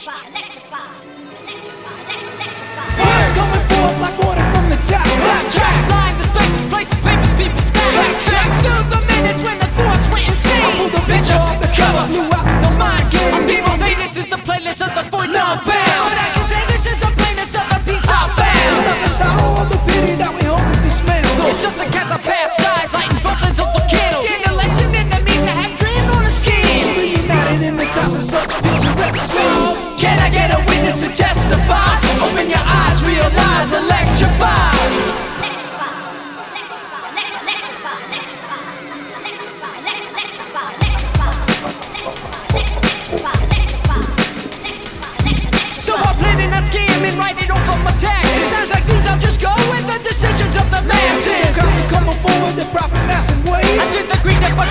Words coming forth like water from the tap. Track line, the spaces, places, papers, people stack. Backtrack through the minutes when the thoughts went insane. I pulled the picture off the cover, blew out the mind game. People say this is the playlist of the void now bound. But I can say this is the plainest of the piece I found. It's not the sorrow or the pity that we hold to dismantle. It's just a cast of past skies, lighting buttons of the candle. Skin the lesson in the means to have dreamed on a scheme. Reunited in the times of such picturesque scenes. Can I get a witness to testify? Open your eyes, realize, electrify. So I played in that scheme and write it off of my It taxes. sounds like these are just go with the decisions of the masses. Crowds are coming forward, they're profit massing ways. I just agree that but